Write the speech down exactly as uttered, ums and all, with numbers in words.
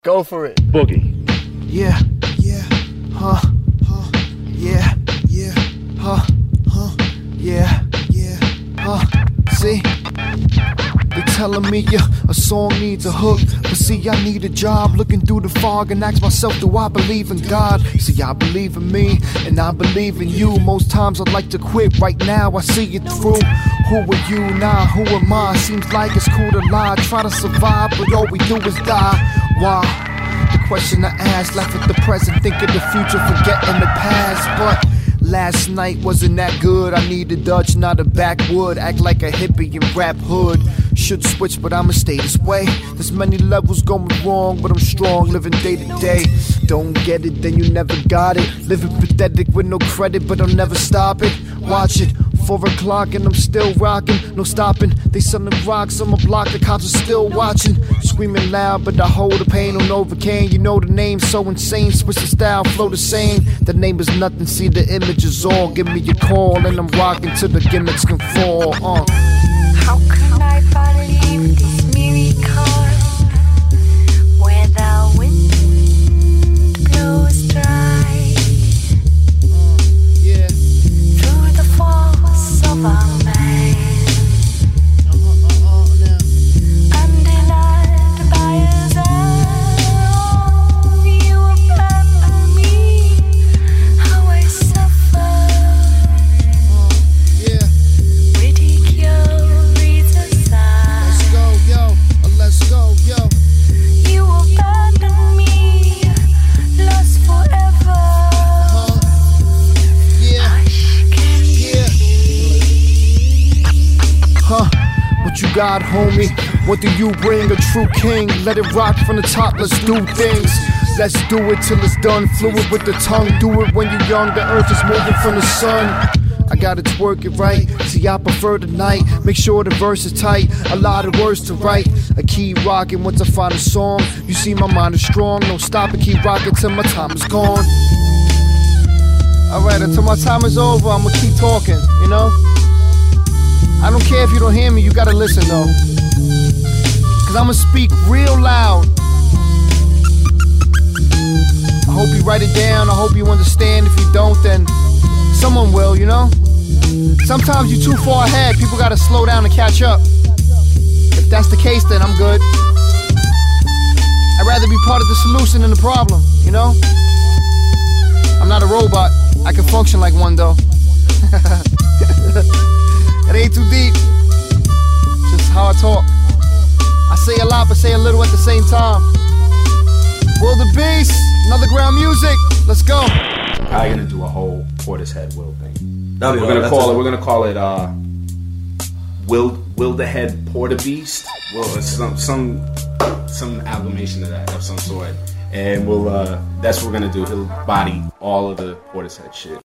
Go for it. Boogie. Yeah, yeah, huh, huh, yeah, yeah, huh, huh, yeah, yeah, huh. See, they telling me yeah, a song needs a hook, but see I need a job. Looking through the fog and ask myself, do I believe in God? See, I believe in me and I believe in you. Most times I'd like to quit. Right now I see it through. Who are you now? Who am I? Seems like it's cool to lie, try to survive, but all we do is die. Why? The question I ask, laugh at the present, think of the future, forgetting the past. But last night wasn't that good. I need a Dutch, not a backwood. Act like a hippie in rap hood. Should switch, but I'ma stay this way. There's many levels going wrong, but I'm strong, living day to day. Don't get it, then you never got it. Living pathetic with no credit, but I'll never stop it. Watch it. Four o'clock and I'm still rocking, no stopping. They selling rocks on my block, the cops are still watching. Screaming loud, but I hold the pain on Novocaine. You know the name, so insane. Switch the style, flow the same. The name is nothing, see the image is all. Give me a call and I'm rocking till the gimmicks can fall. Uh. How can I believe this miracle where the wind blows dry? Yeah. Through the force of a man, undenied by his own, you abandon me. How I suffer. Yeah. Ridicule breathes aside. Let's go, yo. Let's go, yo. You abandon me, lost forever. Uh-huh. Yeah. Hush, can Yeah. Huh, what you got, homie? What do you bring? A true king. Let it rock from the top, let's do things. Let's do it till it's done. Fluid with the tongue. Do it when you're young, the earth is moving from the sun. I gotta twerk it right. See, I prefer the night. Make sure the verse is tight. A lot of words to write. I keep rocking once I find a song. You see, my mind is strong. No stop it, keep rocking till my time is gone. Alright, until my time is over, I'ma keep talking, you know? I don't care if you don't hear me, you gotta listen though. Cause I'ma speak real loud. I hope you write it down, I hope you understand. If you don't, then someone will, you know? Sometimes you're too far ahead, people gotta slow down and catch up. If that's the case, then I'm good. I'd rather be part of the solution than the problem, you know? I'm not a robot, I can function like one though. It ain't too deep, just how I talk. I say a lot but say a little at the same time. Will the Beast, another ground music, let's go. I'm gonna do a whole Portishead Will thing. No, we're bro, gonna that's call a- it. We're gonna call it. Uh, Will Will the Head Porta Beast? Well, it's some some some amalgamation of that of some sort, and we'll. Uh, that's what we're gonna do. He'll body all of the Portishead shit.